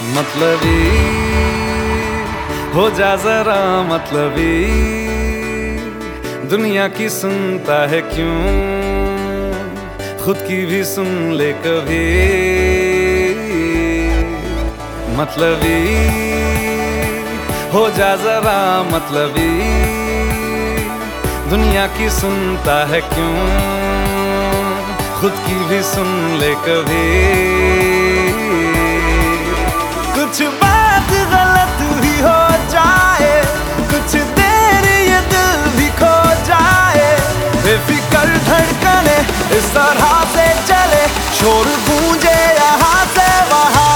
मतलबी हो जा जरा मतलबी, दुनिया की सुनता है क्यों, खुद की भी सुन ले कभी। मतलबी हो जा जरा मतलबी, दुनिया की सुनता है क्यों, खुद की भी सुन ले कभी। कुछ बात गलत भी हो जाए, कुछ देर ये दिल भी खो जाए, बेफिक्र धड़कने इस तरह से चले, शोर गूंजे यहाँ से वहाँ।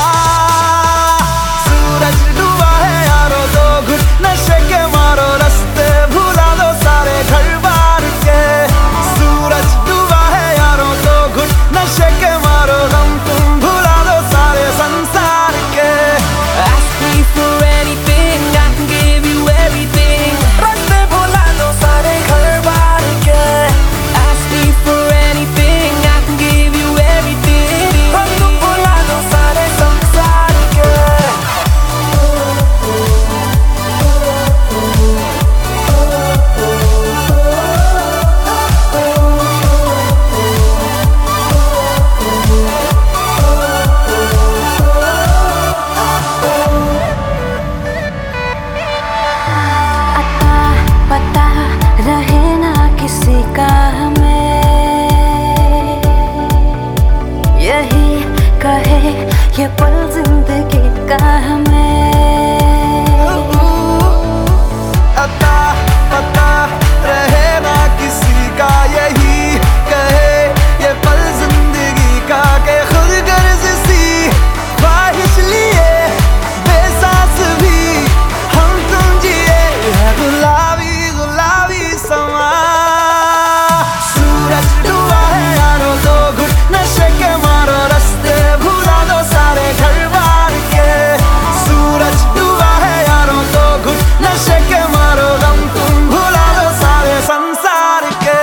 सूरज डूबा है यारो, दो घुट नशे के मारो, रास्ते भुला दो सारे घर बार के। सूरज डूबा है यारो, दो घुट नशे के मारो, गम तुम भुला दो सारे संसार के। Ask me for anything, I can give you everything. रास्ते भुला दो सारे घर बार के। Ask me for anything, I can give you everything. हम तुम भुला दो सारे संसार के। पता रहे ना किसी का हमें, यही कहे ये पल जिंदगी का हमें। अता पता रहे ना किसी का, यही कहे ये पल जिंदगी का, के खुद गर्ज सी ख्वाहिश लिए बेसास भी हम तुम जिए है गुलाबी गुलाबी समा। सूरज डूबा है यारो, दो घुट नशे के मारो, रास्ते भुला दो सारे घर बार के। सूरज डूबा है यारो, दो घुट नशे के मारो, गम तुम भुला दो सारे संसार के।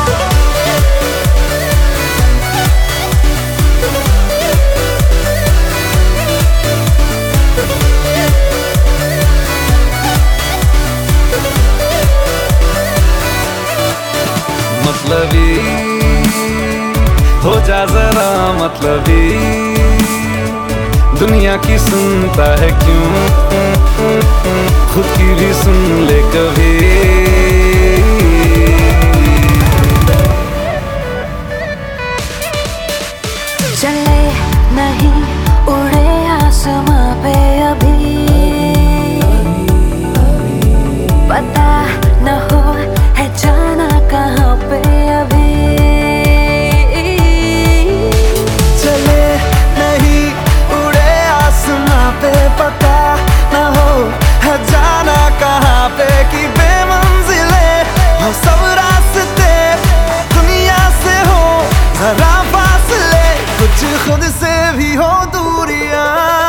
मतलबी हो जा जरा मतलबी, दुनिया की सुनता है क्यों, खुद की भी सुन ले कभी। चले नहीं उड़े आसमां पे अभी, पता न हो है जाना कहाँ पे अभी। चले नहीं उड़े आसमां पे, पता न हो है जाना कहाँ पे, कि बेमंजिले हो सब रास्ते, दुनिया से हो जरा फासले, कुछ खुद से भी हो दूरियां।